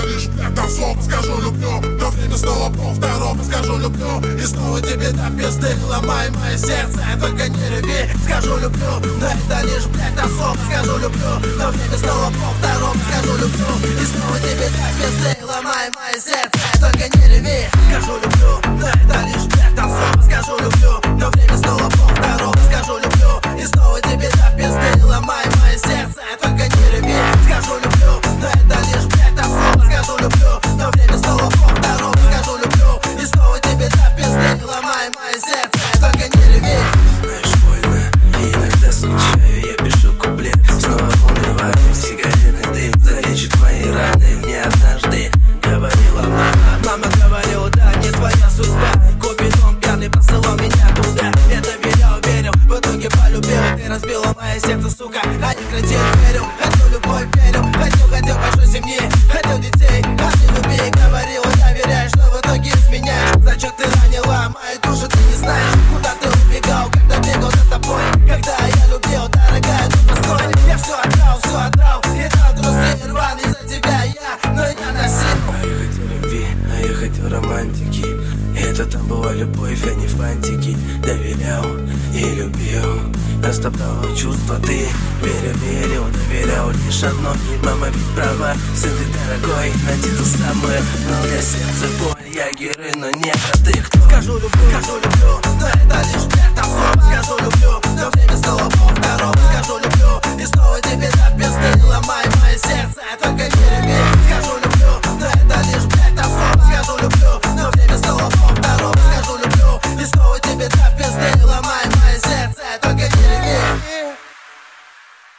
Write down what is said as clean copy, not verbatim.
лишь это слов. Скажу люблю, но время снова по второму. Скажу люблю, и снова тебе до пизды. Ломай мое сердце, только не рви. Скажу люблю, но это лишь это слов. Скажу люблю, но время снова по второму. Скажу люблю, и снова тебе до пизды. Ломай мое сердце, только не рви. Скажу люблю, но это лишь это слов. Скажу люблю, но время снова по второму. Скажу люблю, и снова тебе до пизды. Ломай мое сердце, только не рви. Скажу люблю, но это лишь это слов. Скажу люблю, но время снова по второму. Скажу люблю, и снова тебе до пизды. Ломай мое сердце, только не рви. Знаешь, больно, и иногда скучаю. Я пишу куплет, снова унываю. Сигаретный дым залечит мои раны. Мне однажды говорила мама. Мама говорила, да, не твоя судьба. Купи дом пьяный, посылал меня туда. Это верил, в итоге полюбил. Ты разбила мое сердце, сука, а не кретин. Верил, эту любовь верил. Хотел большой семьи, хотел детей, а не любви. Говорила, доверяешь, но в итоге изменяешь. Зачем ты ранила мою душу, ты не знаешь. Куда ты убегал, когда бегал за тобой. Когда я любил, дорогая, ну постой. Я все отдал, и дал друзей рваный за тебя я, но я носил. А я хотел любви, а я хотел романтики. Это там была любовь, а не фантики. Доверял и любил, растоптал чувства ты. Верил, доверял лишь одно. Мама ведь права, сын ты дорогой. Найди ту самую, но для сердца боль. Я герой, но нет, а ты кто? Скажу люблю, но это лишь это слов. Скажу люблю, но время снова по второму. Скажу люблю, и снова